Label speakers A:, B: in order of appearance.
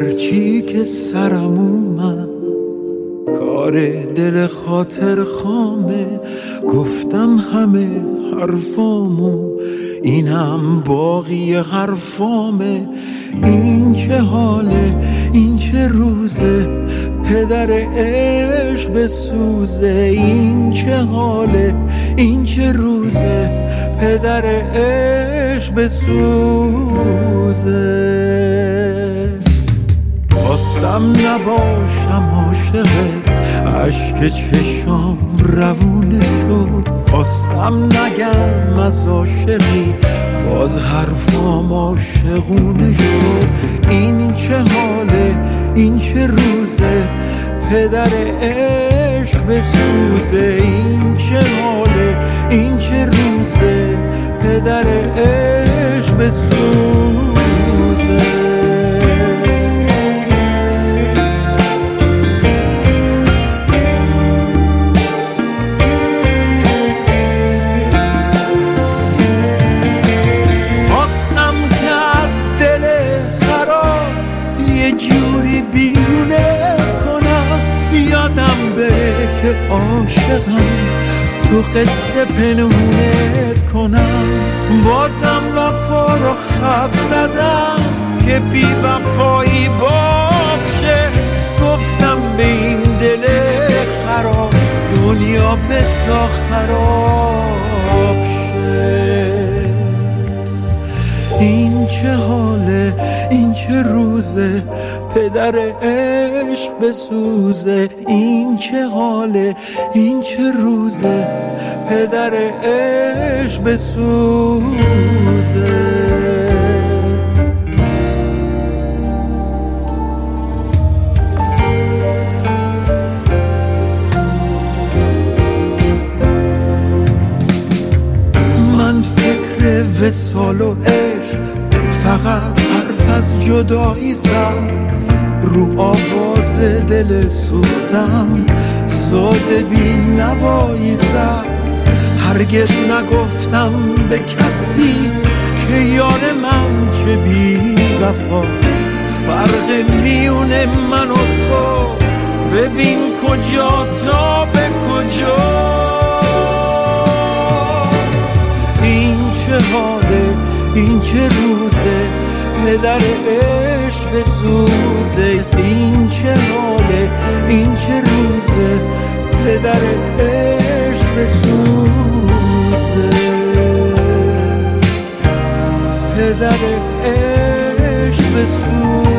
A: هرچی که سرم اومد کار دل خاطر خامه، گفتم همه حرفامو اینم باقی حرفامه. این چه حاله، این چه روزه، پدر عشق بسوزه. این چه حاله، این چه روزه، پدر عشق بسوزه. خواستم نباشم عاشقت، اشک چشام روونه شد. خواستم نگم از عاشقی، باز حرفام عاشقونه شد. این چه حاله، این چه روزه، پدر عشق بسوزه. این چه حاله، این چه روزه، پدر عشق بسوزه. جوری بیرونه کنم یادم بره که عاشقم، تو قصه پنهونت کنم. بازم وفا رو خط زدم که بی وفایی باشه. گفتم به این دل خراب دنیا بسا خراب شه. این چه حاله، این چه روزه، پدر عشق بسوزه. این چه حاله، این چه روزه، پدر عشق بسوزه. من فکر وصال و عشق فقط حرف از جدایی زد، رو آواز دل سوختم ساز بی نوایی زد. هرگز نگفتم به کسی که یار من چه بی وفاست. فرق میونه من و تو ببین کجا تا به کجاست. این چه حاله، این چه روزه، پدر عشق بسوزه. این چه حاله، این چه روزه، پدر عشق بسوزه. پدر عشق بسوزه.